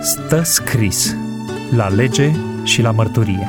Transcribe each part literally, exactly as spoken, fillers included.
Stă scris la lege și la mărturie.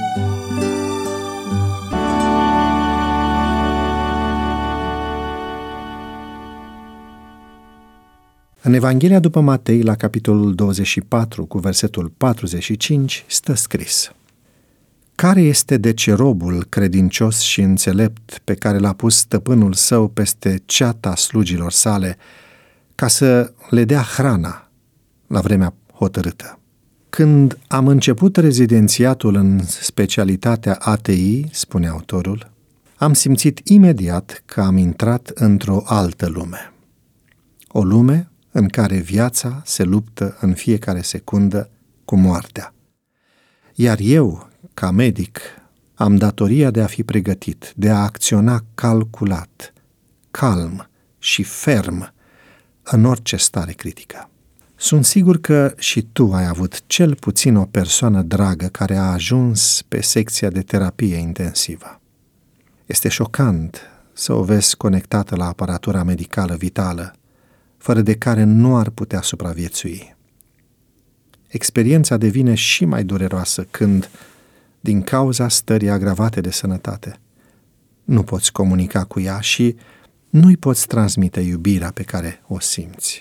În Evanghelia după Matei, la capitolul douăzeci și patru, cu versetul patruzeci și cinci, stă scris: Care este deci robul credincios și înțelept pe care l-a pus stăpânul său peste ceata slugilor sale, ca să le dea hrana la vremea hotărâtă? Când am început rezidențiatul în specialitatea A T I, spune autorul, am simțit imediat că am intrat într-o altă lume. O lume în care viața se luptă în fiecare secundă cu moartea. Iar eu, ca medic, am datoria de a fi pregătit, de a acționa calculat, calm și ferm în orice stare critică. Sunt sigur că și tu ai avut cel puțin o persoană dragă care a ajuns pe secția de terapie intensivă. Este șocant să o vezi conectată la aparatura medicală vitală, fără de care nu ar putea supraviețui. Experiența devine și mai dureroasă când, din cauza stării agravate de sănătate, nu poți comunica cu ea și nu-i poți transmite iubirea pe care o simți.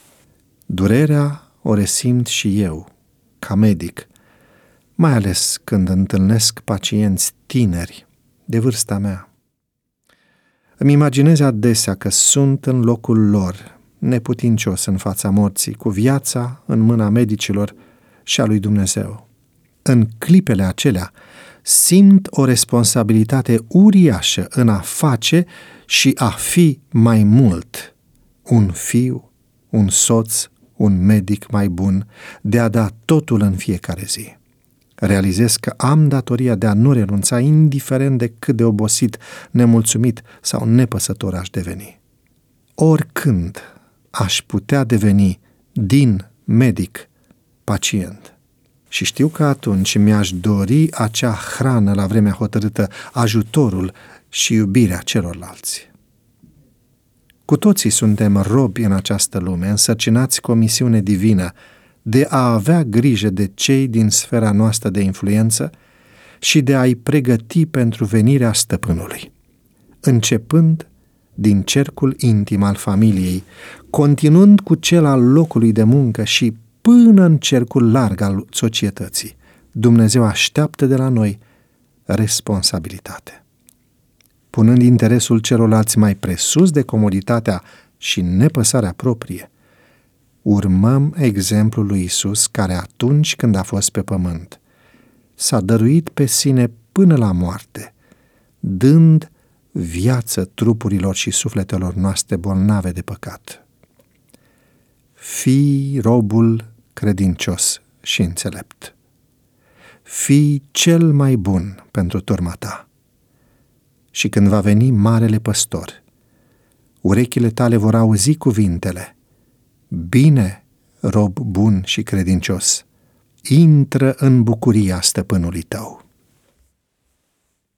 Durerea o resimt și eu, ca medic, mai ales când întâlnesc pacienți tineri de vârsta mea. Îmi imaginez adesea că sunt în locul lor, neputincios în fața morții, cu viața în mâna medicilor și a lui Dumnezeu. În clipele acelea simt o responsabilitate uriașă în a face și a fi mai mult un fiu, un soț, un medic mai bun, de a da totul în fiecare zi. Realizez că am datoria de a nu renunța, indiferent de cât de obosit, nemulțumit sau nepăsător aș deveni. Oricând aș putea deveni din medic pacient. Și știu că atunci mi-aș dori acea hrană la vremea hotărâtă, ajutorul și iubirea celorlalți. Cu toții suntem robi în această lume, însărcinați cu o misiune divină de a avea grijă de cei din sfera noastră de influență și de a-i pregăti pentru venirea stăpânului, începând din cercul intim al familiei, continuând cu cel al locului de muncă și până în cercul larg al societății. Dumnezeu așteaptă de la noi responsabilitate. Punând interesul celorlalți mai presus de comoditatea și nepăsarea proprie, urmăm exemplul lui Iisus, care atunci când a fost pe pământ s-a dăruit pe sine până la moarte, dând viață trupurilor și sufletelor noastre bolnave de păcat. Fii robul credincios și înțelept. Fii cel mai bun pentru turma ta. Și când va veni Marele Păstor, urechile tale vor auzi cuvintele: Bine, rob bun și credincios, intră în bucuria stăpânului tău.